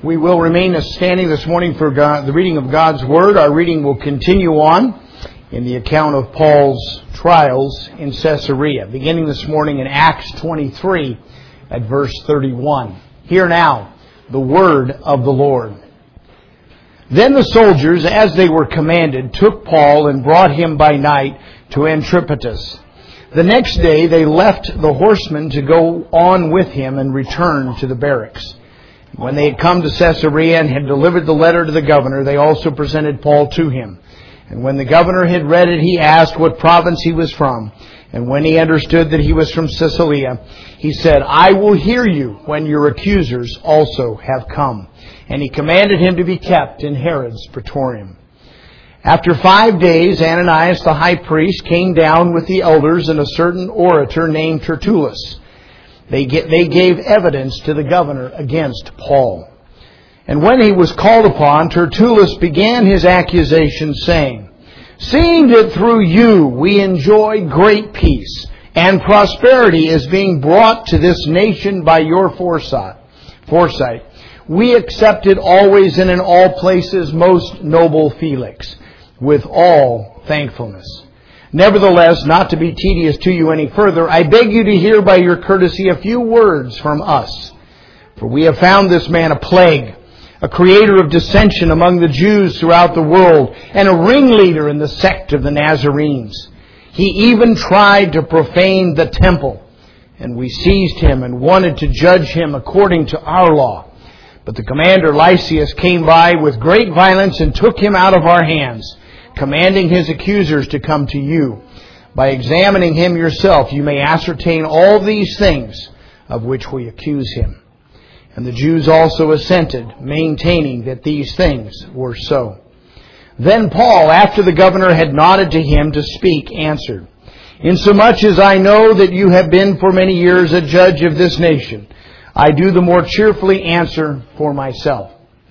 We will remain standing this morning for the reading of God's Word. Our reading will continue on in the account of Paul's trials in Caesarea, beginning this morning in Acts 23 at verse 31. Hear now the word of the Lord. Then the soldiers, as they were commanded, took Paul and brought him by night to Antipatris. The next day they left the horsemen to go on with him and return to the barracks. When they had come to Caesarea and had delivered the letter to the governor, they also presented Paul to him. And when the governor had read it, he asked what province he was from. And when he understood that he was from Cilicia, he said, "I will hear you when your accusers also have come." And he commanded him to be kept in Herod's praetorium. After 5 days, Ananias the high priest came down with the elders and a certain orator named Tertullus. They gave evidence to the governor against Paul. And when he was called upon, Tertullus began his accusation, saying, "Seeing that through you we enjoy great peace, and prosperity is being brought to this nation by your foresight, we accepted always and in all places most noble Felix, with all thankfulness. Nevertheless, not to be tedious to you any further, I beg you to hear by your courtesy a few words from us. For we have found this man a plague, a creator of dissension among the Jews throughout the world, and a ringleader in the sect of the Nazarenes. He even tried to profane the temple, and we seized him and wanted to judge him according to our law. But the commander Lysias came by with great violence and took him out of our hands, commanding his accusers to come to you. By examining him yourself, you may ascertain all these things of which we accuse him." And the Jews also assented, maintaining that these things were so. Then Paul, after the governor had nodded to him to speak, answered, "Insomuch as I know that you have been for many years a judge of this nation, I do the more cheerfully answer for myself,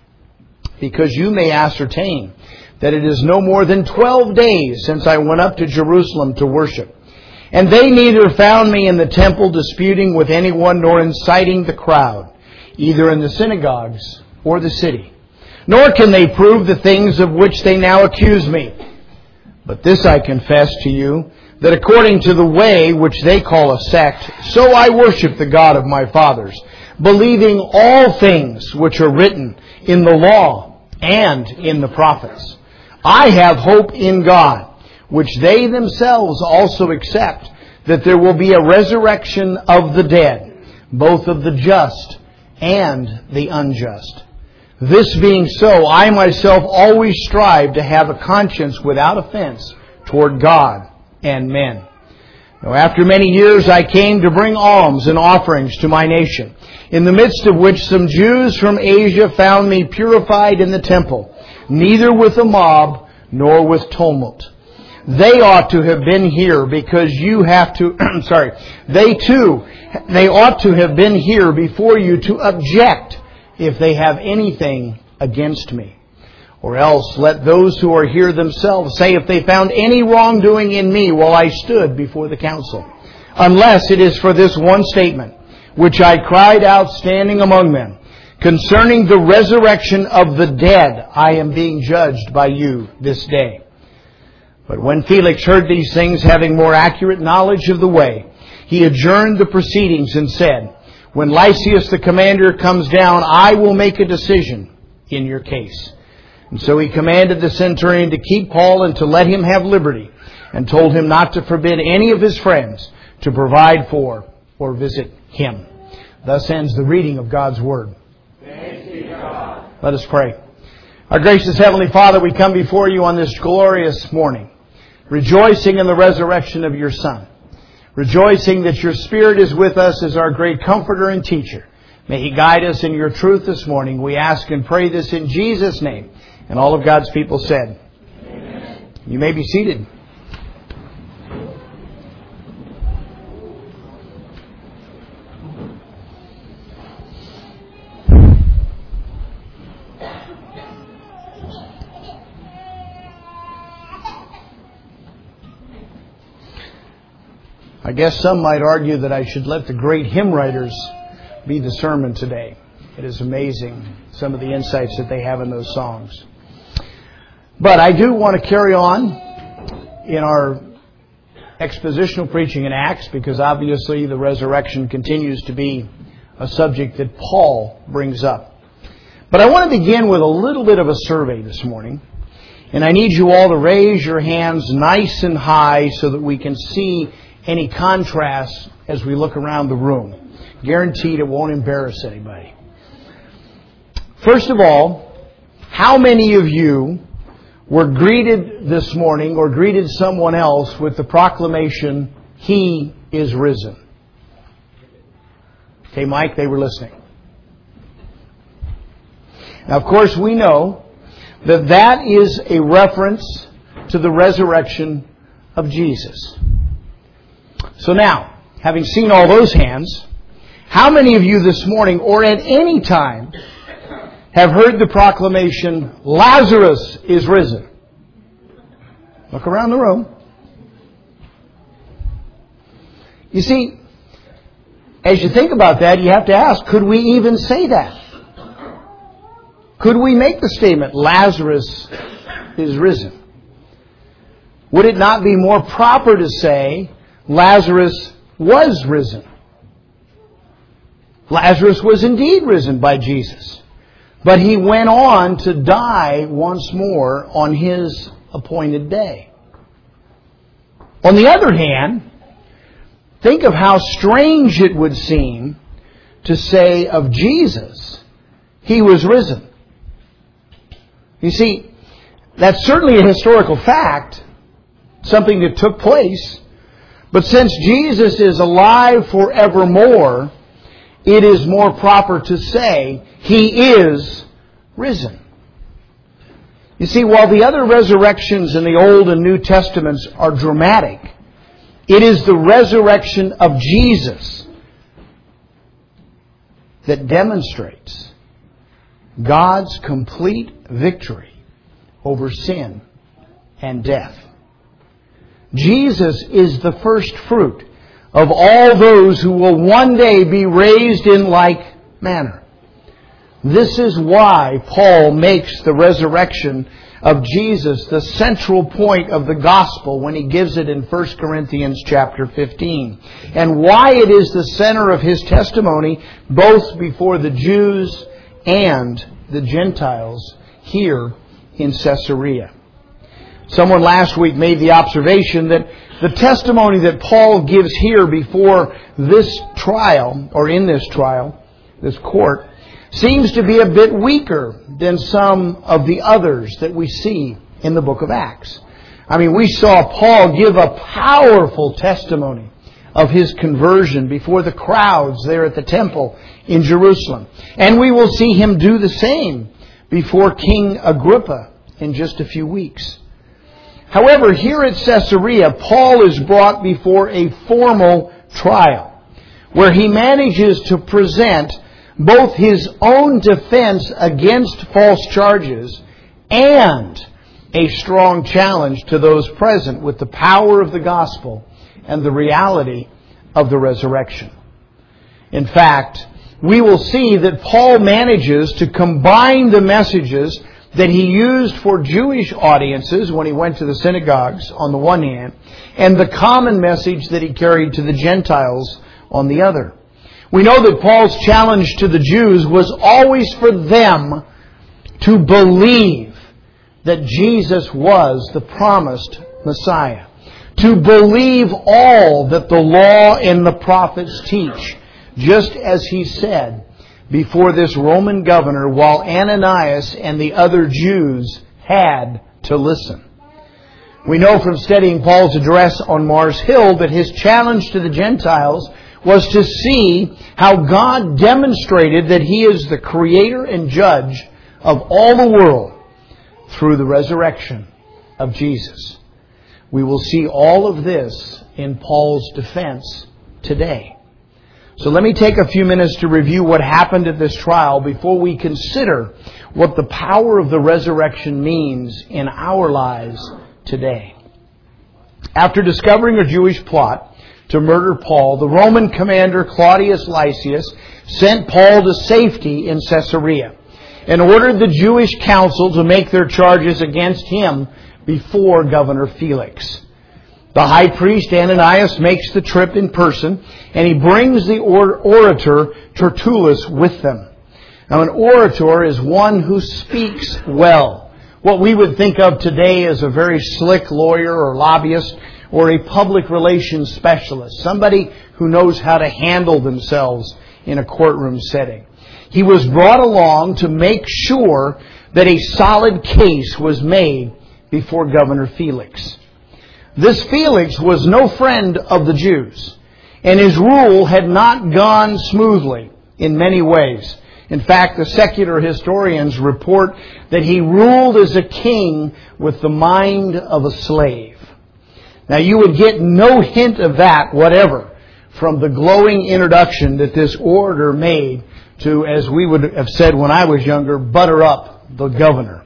because you may ascertain that it is no more than 12 days since I went up to Jerusalem to worship. And they neither found me in the temple disputing with anyone nor inciting the crowd, either in the synagogues or the city. Nor can they prove the things of which they now accuse me. But this I confess to you, that according to the way which they call a sect, so I worship the God of my fathers, believing all things which are written in the law and in the prophets. I have hope in God, which they themselves also accept, that there will be a resurrection of the dead, both of the just and the unjust. This being so, I myself always strive to have a conscience without offense toward God and men. Now, after many years I came to bring alms and offerings to my nation, in the midst of which some Jews from Asia found me purified in the temple, neither with a mob nor with tumult. They ought to have been here because you have to, they ought to have been here before you to object if they have anything against me. Or else let those who are here themselves say if they found any wrongdoing in me while I stood before the council, unless it is for this one statement, which I cried out standing among them, concerning the resurrection of the dead, I am being judged by you this day. But when Felix heard these things, having more accurate knowledge of the way, he adjourned the proceedings and said, "When Lysias the commander comes down, I will make a decision in your case." And so he commanded the centurion to keep Paul and to let him have liberty, and told him not to forbid any of his friends to provide for or visit him. Thus ends the reading of God's Word. Thanks be to God. Let us pray. Our gracious Heavenly Father, we come before you on this glorious morning, rejoicing in the resurrection of your Son, rejoicing that your Spirit is with us as our great comforter and teacher. May He guide us in your truth this morning. We ask and pray this in Jesus' name. And all of God's people said, Amen. You may be seated. I guess some might argue that I should let the great hymn writers be the sermon today. It is amazing, some of the insights that they have in those songs. But I do want to carry on in our expositional preaching in Acts, because obviously the resurrection continues to be a subject that Paul brings up. But I want to begin with a little bit of a survey this morning. And I need you all to raise your hands nice and high so that we can see any contrasts as we look around the room. Guaranteed it won't embarrass anybody. First of all, how many of you were greeted this morning or greeted someone else with the proclamation, "He is risen"? Okay, Mike, they were listening. Now, of course, we know that that is a reference to the resurrection of Jesus. So now, having seen all those hands, how many of you this morning or at any time have heard the proclamation, "Lazarus is risen"? Look around the room. You see, as you think about that, you have to ask, could we even say that? Could we make the statement, "Lazarus is risen"? Would it not be more proper to say, "Lazarus was risen"? Lazarus was indeed risen by Jesus. But he went on to die once more on his appointed day. On the other hand, think of how strange it would seem to say of Jesus, "He was risen." You see, that's certainly a historical fact, something that took place. But since Jesus is alive forevermore, it is more proper to say, "He is risen." You see, while the other resurrections in the Old and New Testaments are dramatic, it is the resurrection of Jesus that demonstrates God's complete victory over sin and death. Jesus is the first fruit of all those who will one day be raised in like manner. This is why Paul makes the resurrection of Jesus the central point of the gospel when he gives it in 1 Corinthians chapter 15. And why it is the center of his testimony both before the Jews and the Gentiles here in Caesarea. Someone last week made the observation that the testimony that Paul gives here before this trial, or in this trial, this court, seems to be a bit weaker than some of the others that we see in the book of Acts. I mean, we saw Paul give a powerful testimony of his conversion before the crowds there at the temple in Jerusalem. And we will see him do the same before King Agrippa in just a few weeks. However, here at Caesarea, Paul is brought before a formal trial where he manages to present both his own defense against false charges and a strong challenge to those present with the power of the gospel and the reality of the resurrection. In fact, we will see that Paul manages to combine the messages that he used for Jewish audiences when he went to the synagogues on the one hand, and the common message that he carried to the Gentiles on the other. We know that Paul's challenge to the Jews was always for them to believe that Jesus was the promised Messiah. To believe all that the law and the prophets teach, just as he said before this Roman governor while Ananias and the other Jews had to listen. We know from studying Paul's address on Mars Hill that his challenge to the Gentiles was to see how God demonstrated that He is the creator and judge of all the world through the resurrection of Jesus. We will see all of this in Paul's defense today. So let me take a few minutes to review what happened at this trial before we consider what the power of the resurrection means in our lives today. After discovering a Jewish plot to murder Paul, the Roman commander Claudius Lysias sent Paul to safety in Caesarea and ordered the Jewish council to make their charges against him before Governor Felix. The high priest Ananias makes the trip in person, and he brings the orator Tertullus with them. Now, an orator is one who speaks well. What we would think of today as a very slick lawyer or lobbyist or a public relations specialist, somebody who knows how to handle themselves in a courtroom setting. He was brought along to make sure that a solid case was made before Governor Felix. This Felix was no friend of the Jews, and his rule had not gone smoothly in many ways. In fact, the secular historians report that he ruled as a king with the mind of a slave. Now, you would get no hint of that whatever from the glowing introduction that this orator made to, as we would have said when I was younger, butter up the governor.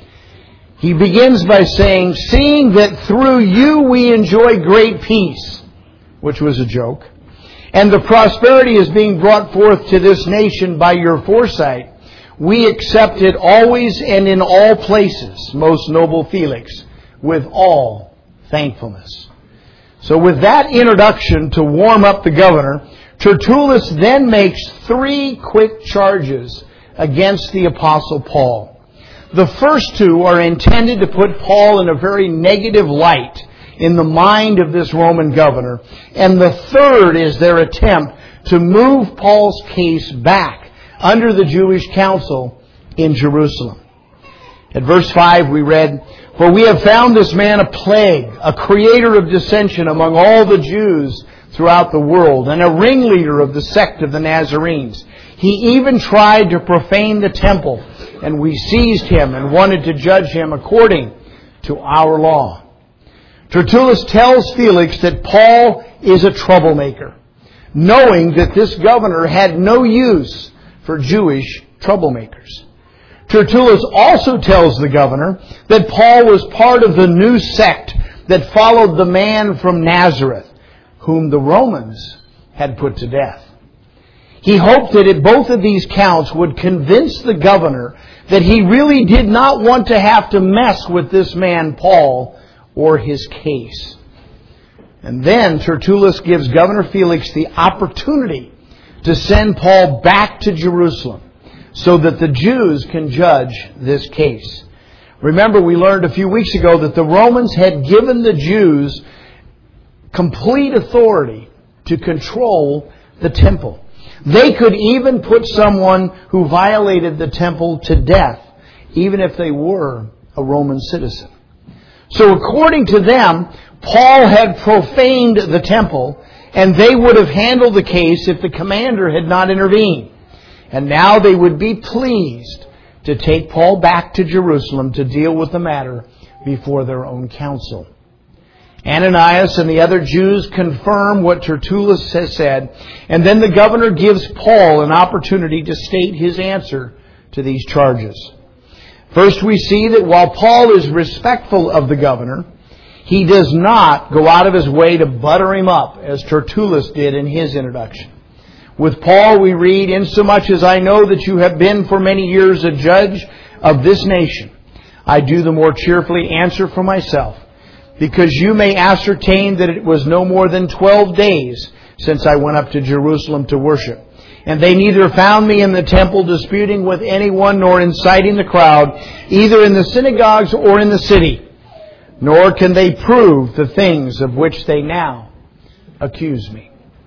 He begins by saying, "Seeing that through you we enjoy great peace," which was a joke, "and the prosperity is being brought forth to this nation by your foresight, we accept it always and in all places, most noble Felix, with all thankfulness." So with that introduction to warm up the governor, Tertullus then makes 3 quick charges against the Apostle Paul. The first 2 are intended to put Paul in a very negative light in the mind of this Roman governor. And the third is their attempt to move Paul's case back under the Jewish council in Jerusalem. At verse 5 we read, "For we have found this man a plague, a creator of dissension among all the Jews throughout the world, and a ringleader of the sect of the Nazarenes. He even tried to profane the temple, and we seized him and wanted to judge him according to our law." Tertullus tells Felix that Paul is a troublemaker, knowing that this governor had no use for Jewish troublemakers. Tertullus also tells the governor that Paul was part of the new sect that followed the man from Nazareth, whom the Romans had put to death. He hoped that at both of these counts would convince the governor that he really did not want to have to mess with this man Paul or his case. And then Tertullus gives Governor Felix the opportunity to send Paul back to Jerusalem so that the Jews can judge this case. Remember, we learned a few weeks ago that the Romans had given the Jews complete authority to control the temple. They could even put someone who violated the temple to death, even if they were a Roman citizen. So according to them, Paul had profaned the temple, and they would have handled the case if the commander had not intervened. And now they would be pleased to take Paul back to Jerusalem to deal with the matter before their own council. Ananias and the other Jews confirm what Tertullus has said, and then the governor gives Paul an opportunity to state his answer to these charges. First, we see that while Paul is respectful of the governor, he does not go out of his way to butter him up as Tertullus did in his introduction. With Paul we read, "Insomuch as I know that you have been for many years a judge of this nation, I do the more cheerfully answer for myself, because you may ascertain that it was no more than 12 days since I went up to Jerusalem to worship. And they neither found me in the temple disputing with anyone nor inciting the crowd, either in the synagogues or in the city. Nor can they prove the things of which they now accuse me."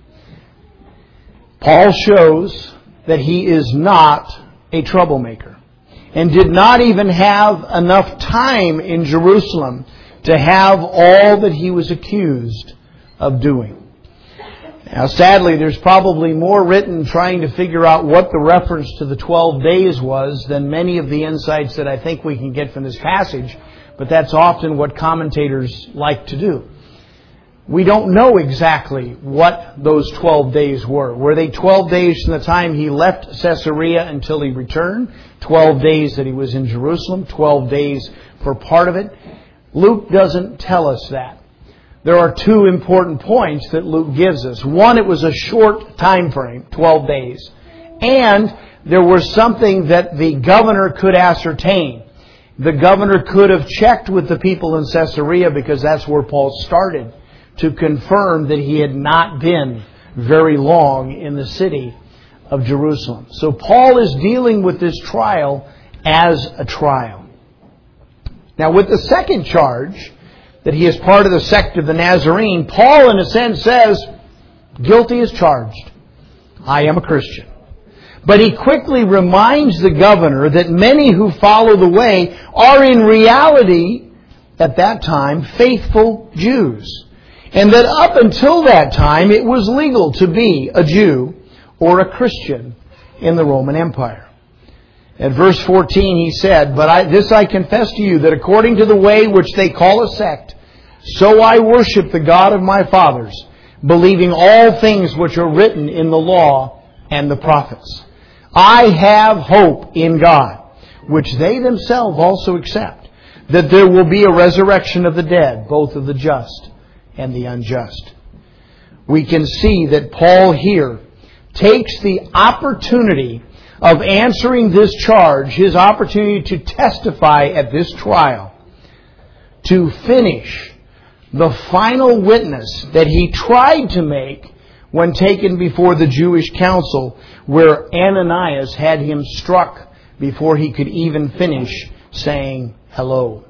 Paul shows that he is not a troublemaker and did not even have enough time in Jerusalem to have all that he was accused of doing. Now, sadly, there's probably more written trying to figure out what the reference to the 12 days was than many of the insights that I think we can get from this passage, but that's often what commentators like to do. We don't know exactly what those 12 days were. Were they 12 days from the time he left Caesarea until he returned? 12 days that he was in Jerusalem? 12 days for part of it? Luke doesn't tell us that. There are 2 important points that Luke gives us. One, it was a short time frame, 12 days. And there was something that the governor could ascertain. The governor could have checked with the people in Caesarea, because that's where Paul started, to confirm that he had not been very long in the city of Jerusalem. So Paul is dealing with this trial as a trial. Now, with the second charge, that he is part of the sect of the Nazarene, Paul, in a sense, says, guilty as charged. I am a Christian. But he quickly reminds the governor that many who follow the way are in reality, at that time, faithful Jews. And that up until that time, it was legal to be a Jew or a Christian in the Roman Empire. At verse 14 he said, But this I confess to you, that according to the way which they call a sect, so I worship the God of my fathers, believing all things which are written in the law and the prophets. I have hope in God, which they themselves also accept, that there will be a resurrection of the dead, both of the just and the unjust. We can see that Paul here takes the opportunity of answering this charge, his opportunity to testify at this trial, to finish the final witness that he tried to make when taken before the Jewish council, where Ananias had him struck before he could even finish saying hello.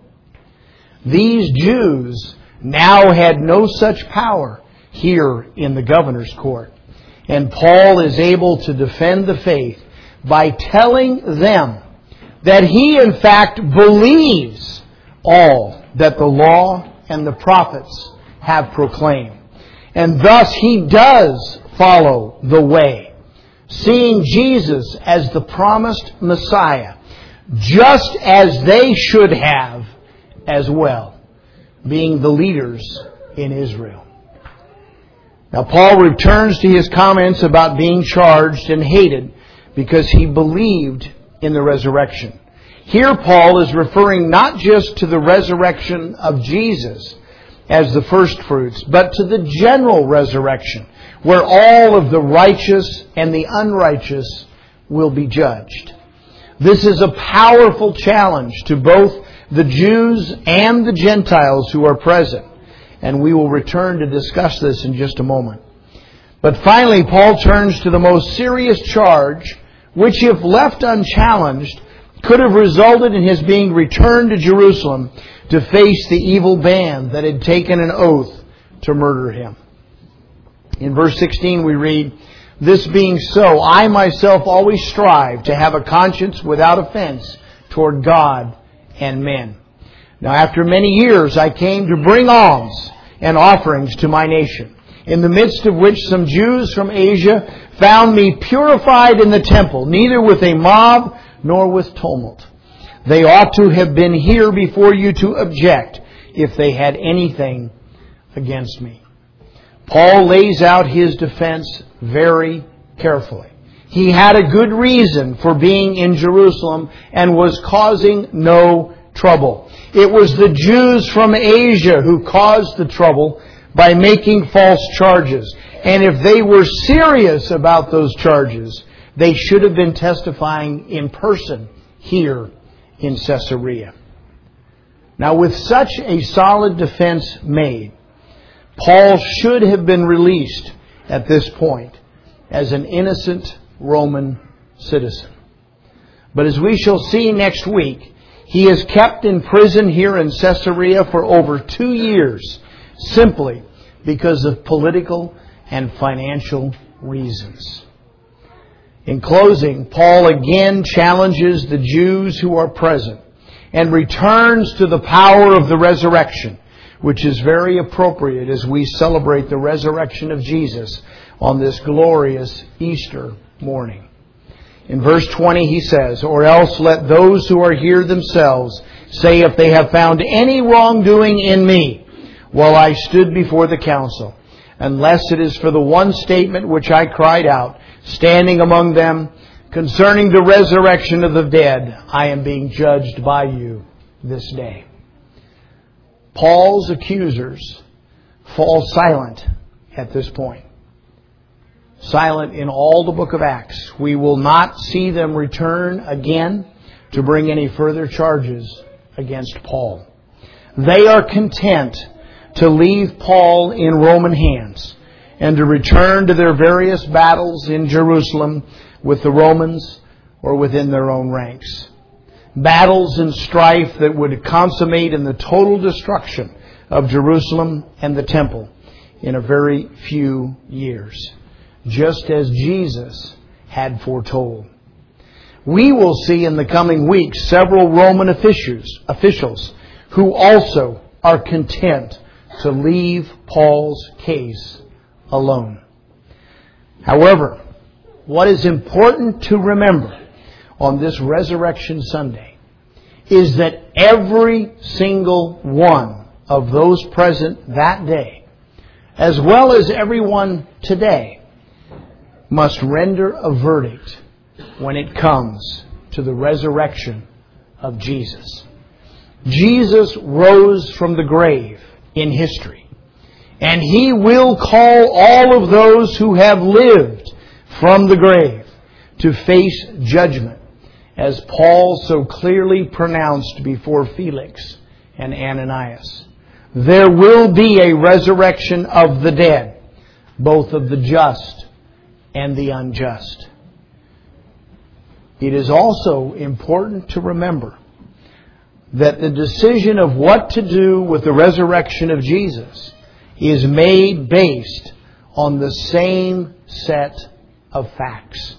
These Jews now had no such power here in the governor's court. And Paul is able to defend the faith by telling them that he in fact believes all that the law and the prophets have proclaimed. And thus he does follow the way, seeing Jesus as the promised Messiah, just as they should have as well, being the leaders in Israel. Now Paul returns to his comments about being charged and hated because he believed in the resurrection. Here Paul is referring not just to the resurrection of Jesus as the first fruits, but to the general resurrection, where all of the righteous and the unrighteous will be judged. This is a powerful challenge to both the Jews and the Gentiles who are present. And we will return to discuss this in just a moment. But finally, Paul turns to the most serious charge, which if left unchallenged, could have resulted in his being returned to Jerusalem to face the evil band that had taken an oath to murder him. In verse 16 we read, This being so, I myself always strive to have a conscience without offense toward God and men. Now after many years I came to bring alms and offerings to my nation, in the midst of which some Jews from Asia found me purified in the temple, neither with a mob nor with tumult. They ought to have been here before you to object if they had anything against me. Paul lays out his defense very carefully. He had a good reason for being in Jerusalem and was causing no trouble. It was the Jews from Asia who caused the trouble by making false charges. And if they were serious about those charges, they should have been testifying in person here in Caesarea. Now, with such a solid defense made, Paul should have been released at this point as an innocent Roman citizen. But as we shall see next week, he is kept in prison here in Caesarea for over 2 years, simply because of political and financial reasons. In closing, Paul again challenges the Jews who are present and returns to the power of the resurrection, which is very appropriate as we celebrate the resurrection of Jesus on this glorious Easter morning. In verse 20 he says, Or else let those who are here themselves say if they have found any wrongdoing in me while I stood before the council, unless it is for the one statement which I cried out, standing among them, concerning the resurrection of the dead, I am being judged by you this day. Paul's accusers fall silent at this point. silent in all the book of Acts. We will not see them return again to bring any further charges against Paul. They are content to leave Paul in Roman hands and to return to their various battles in Jerusalem with the Romans or within their own ranks. Battles and strife that would consummate in the total destruction of Jerusalem and the temple in a very few years, just as Jesus had foretold. We will see in the coming weeks several Roman officials who also are content to leave Paul's case alone. However, what is important to remember on this Resurrection Sunday is that every single one of those present that day, as well as everyone today, must render a verdict when it comes to the resurrection of Jesus. Jesus rose from the grave in history, and He will call all of those who have lived from the grave to face judgment, as Paul so clearly pronounced before Felix and Ananias. There will be a resurrection of the dead, both of the just and the unjust. It is also important to remember that the decision of what to do with the resurrection of Jesus is made based on the same set of facts.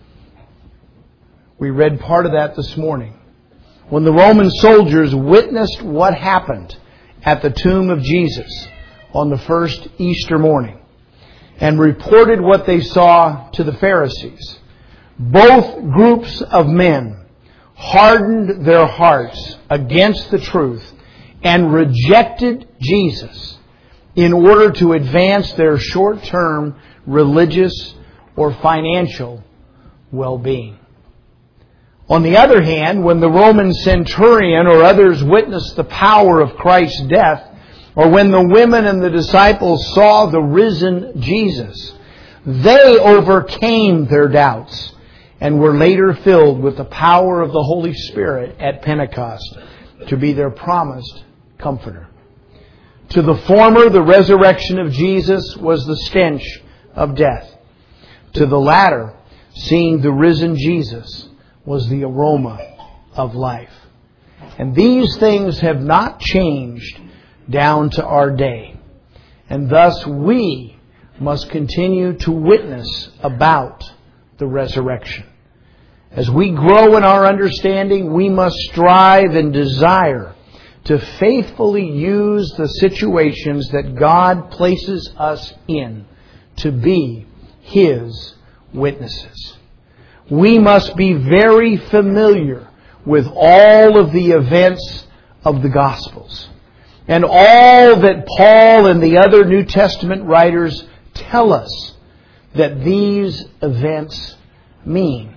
We read part of that this morning. When the Roman soldiers witnessed what happened at the tomb of Jesus on the first Easter morning and reported what they saw to the Pharisees, both groups of men hardened their hearts against the truth and rejected Jesus in order to advance their short-term religious or financial well-being. On the other hand, when the Roman centurion or others witnessed the power of Christ's death, or when the women and the disciples saw the risen Jesus, they overcame their doubts and were later filled with the power of the Holy Spirit at Pentecost to be their promised comforter. To the former, the resurrection of Jesus was the stench of death. To the latter, seeing the risen Jesus was the aroma of life. And these things have not changed down to our day. And thus we must continue to witness about the resurrection. As we grow in our understanding, we must strive and desire to faithfully use the situations that God places us in to be His witnesses. We must be very familiar with all of the events of the Gospels and all that Paul and the other New Testament writers tell us that these events mean.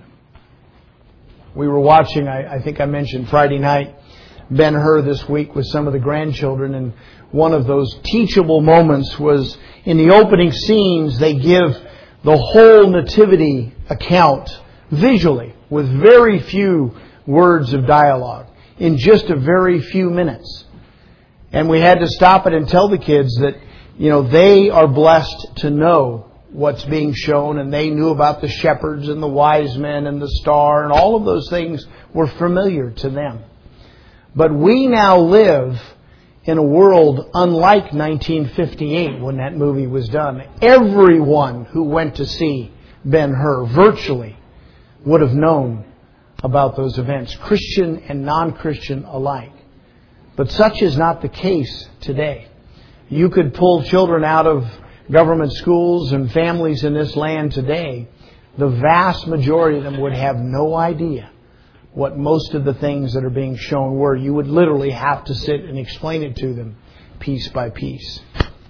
We were watching, I think I mentioned Friday night, Ben-Hur this week with some of the grandchildren, and one of those teachable moments was in the opening scenes. They give the whole nativity account visually with very few words of dialogue in just a very few minutes. And we had to stop it and tell the kids that, they are blessed to know what's being shown, and they knew about the shepherds and the wise men and the star, and all of those things were familiar to them. But we now live in a world unlike 1958 when that movie was done. Everyone who went to see Ben-Hur virtually would have known about those events, Christian and non-Christian alike. But such is not the case today. You could pull children out of government schools and families in this land today. The vast majority of them would have no idea what most of the things that are being shown were. You would literally have to sit and explain it to them piece by piece.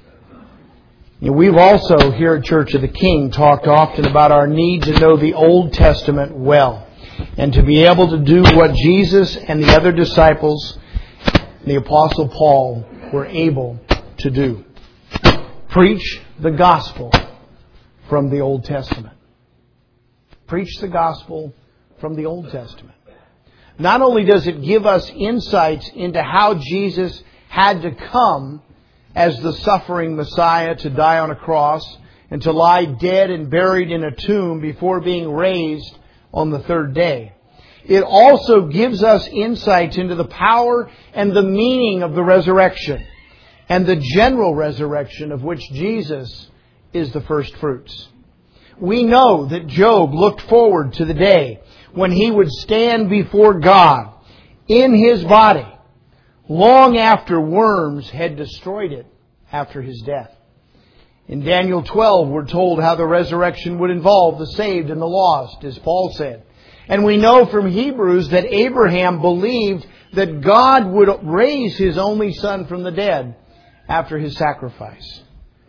We've also, here at Church of the King, talked often about our need to know the Old Testament well and to be able to do what Jesus and the other disciples, the Apostle Paul, were able to do. Preach the gospel from the Old Testament. Preach the gospel from the Old Testament. Not only does it give us insights into how Jesus had to come as the suffering Messiah to die on a cross and to lie dead and buried in a tomb before being raised on the third day, it also gives us insights into the power and the meaning of the resurrection and the general resurrection of which Jesus is the first fruits. We know that Job looked forward to the day when he would stand before God in his body long after worms had destroyed it after his death. In Daniel 12, we're told how the resurrection would involve the saved and the lost, as Paul said. And we know from Hebrews that Abraham believed that God would raise His only son from the dead after His sacrifice.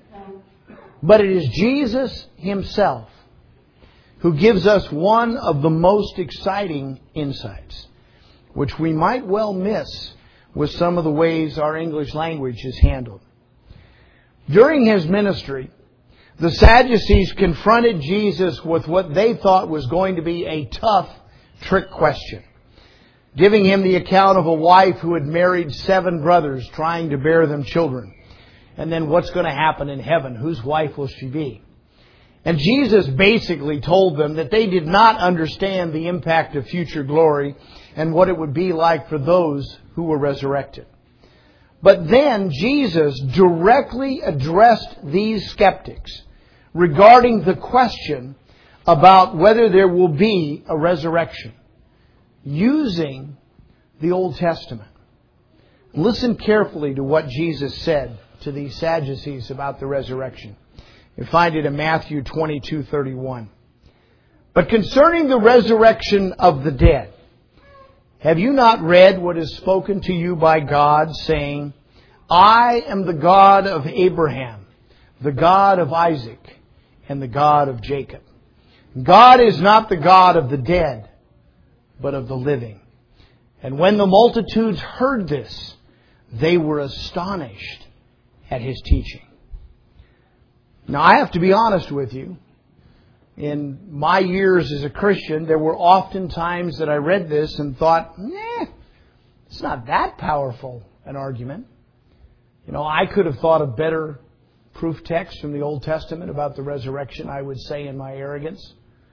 But it is Jesus Himself who gives us one of the most exciting insights, which we might well miss with some of the ways our English language is handled. During His ministry, the Sadducees confronted Jesus with what they thought was going to be a tough trick question, giving Him the account of a wife who had married 7 brothers trying to bear them children. And then what's going to happen in heaven? Whose wife will she be? And Jesus basically told them that they did not understand the impact of future glory and what it would be like for those who were resurrected. But then Jesus directly addressed these skeptics regarding the question about whether there will be a resurrection using the Old Testament. Listen carefully to what Jesus said to these Sadducees about the resurrection. You find it in Matthew 22:31. But concerning the resurrection of the dead, have you not read what is spoken to you by God, saying, I am the God of Abraham, the God of Isaac, and the God of Jacob. God is not the God of the dead, but of the living. And when the multitudes heard this, they were astonished at His teaching. Now, I have to be honest with you. In my years as a Christian, there were often times that I read this and thought, it's not that powerful an argument. I could have thought of better proof text from the Old Testament about the resurrection, I would say in my arrogance.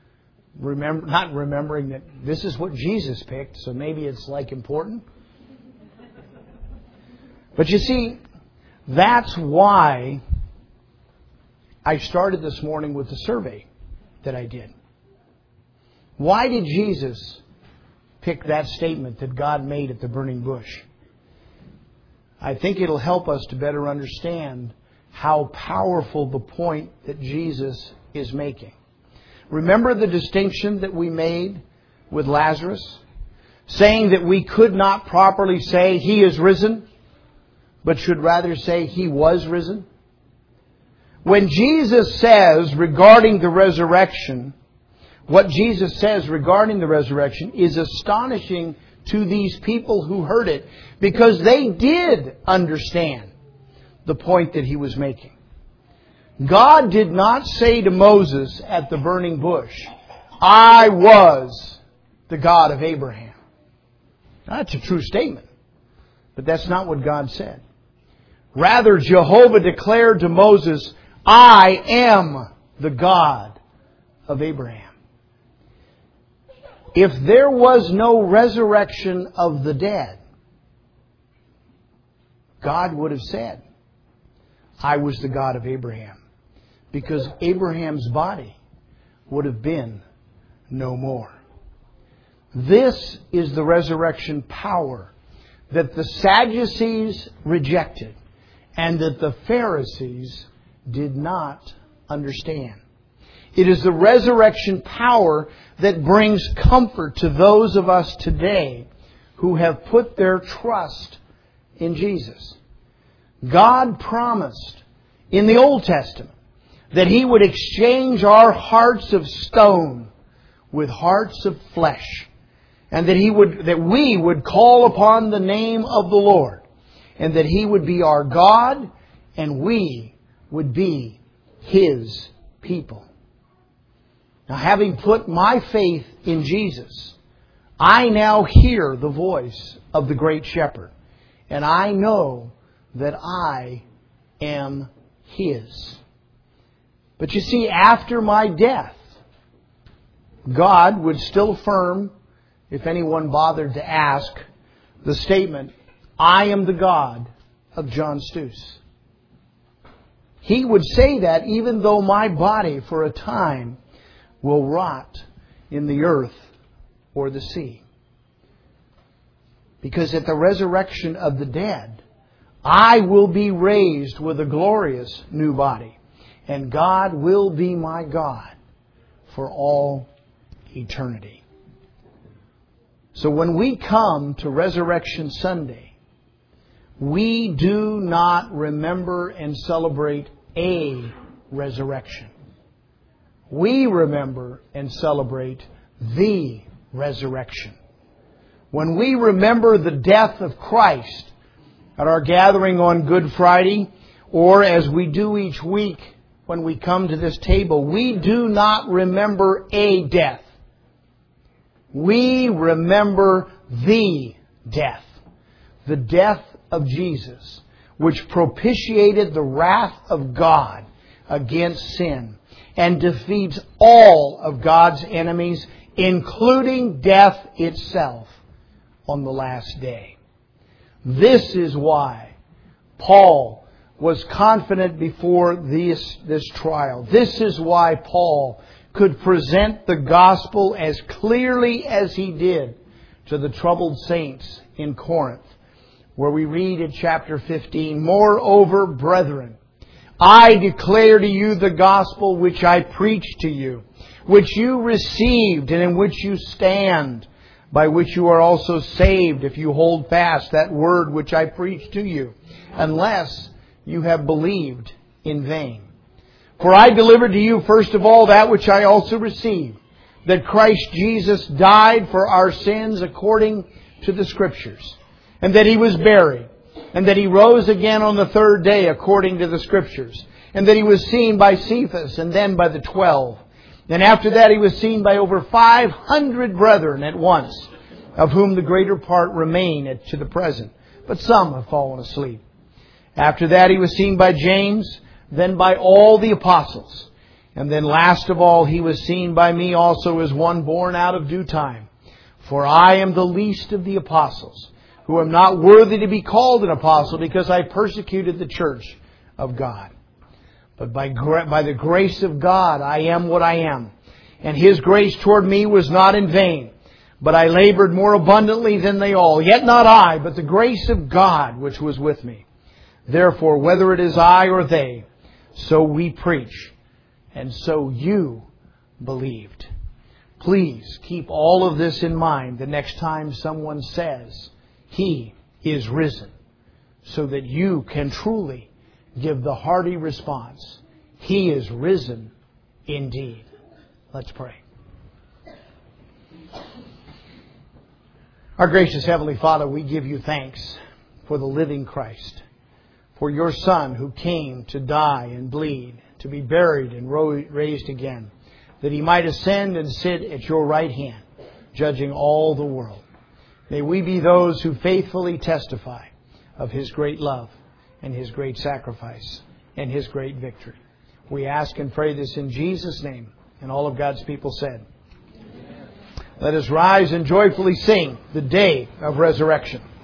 Not remembering that this is what Jesus picked, so maybe it's important. But you see, that's why I started this morning with the survey that I did. Why did Jesus pick that statement that God made at the burning bush? I think it'll help us to better understand how powerful the point that Jesus is making. Remember the distinction that we made with Lazarus? Saying that we could not properly say He is risen, but should rather say He was risen? When Jesus says regarding the resurrection, what Jesus says regarding the resurrection is astonishing to these people who heard it, because they did understand the point that He was making. God did not say to Moses at the burning bush, I was the God of Abraham. Now, that's a true statement, but that's not what God said. Rather, Jehovah declared to Moses, I am the God of Abraham. If there was no resurrection of the dead, God would have said, I was the God of Abraham. Because Abraham's body would have been no more. This is the resurrection power that the Sadducees rejected and that the Pharisees did not understand. It is the resurrection power that brings comfort to those of us today who have put their trust in Jesus. God promised in the Old Testament that He would exchange our hearts of stone with hearts of flesh, and that we would call upon the name of the Lord, and that He would be our God, and we would be His people. Now, having put my faith in Jesus, I now hear the voice of the great shepherd. And I know that I am His. But you see, after my death, God would still affirm, if anyone bothered to ask, the statement, I am the God of John Stus. He would say that even though my body for a time will rot in the earth or the sea. Because at the resurrection of the dead, I will be raised with a glorious new body. And God will be my God for all eternity. So when we come to Resurrection Sunday, we do not remember and celebrate a resurrection. We remember and celebrate the resurrection. When we remember the death of Christ at our gathering on Good Friday, or as we do each week when we come to this table, we do not remember a death. We remember the death. The death of Jesus, which propitiated the wrath of God against sin and defeats all of God's enemies, including death itself, on the last day. This is why Paul was confident before this trial. This is why Paul could present the gospel as clearly as he did to the troubled saints in Corinth, where we read in chapter 15, Moreover, brethren, I declare to you the gospel which I preached to you, which you received and in which you stand, by which you are also saved, if you hold fast that word which I preached to you, unless you have believed in vain. For I delivered to you first of all that which I also received, that Christ Jesus died for our sins according to the Scriptures, and that He was buried, and that He rose again on the third day according to the Scriptures, and that He was seen by Cephas and then by the 12. And after that He was seen by over 500 brethren at once, of whom the greater part remain to the present, but some have fallen asleep. After that He was seen by James, then by all the apostles. And then last of all He was seen by me also as one born out of due time. For I am the least of the apostles, who am not worthy to be called an apostle, because I persecuted the church of God. But by the grace of God I am what I am. And His grace toward me was not in vain. But I labored more abundantly than they all. Yet not I, but the grace of God which was with me. Therefore, whether it is I or they, so we preach, and so you believed. Please keep all of this in mind the next time someone says, He is risen, so that you can truly give the hearty response, He is risen indeed. Let's pray. Our gracious Heavenly Father, we give you thanks for the living Christ, for your Son who came to die and bleed, to be buried and raised again, that He might ascend and sit at your right hand, judging all the world. May we be those who faithfully testify of His great love and His great sacrifice and His great victory. We ask and pray this in Jesus' name. And all of God's people said, Amen. Let us rise and joyfully sing the day of resurrection.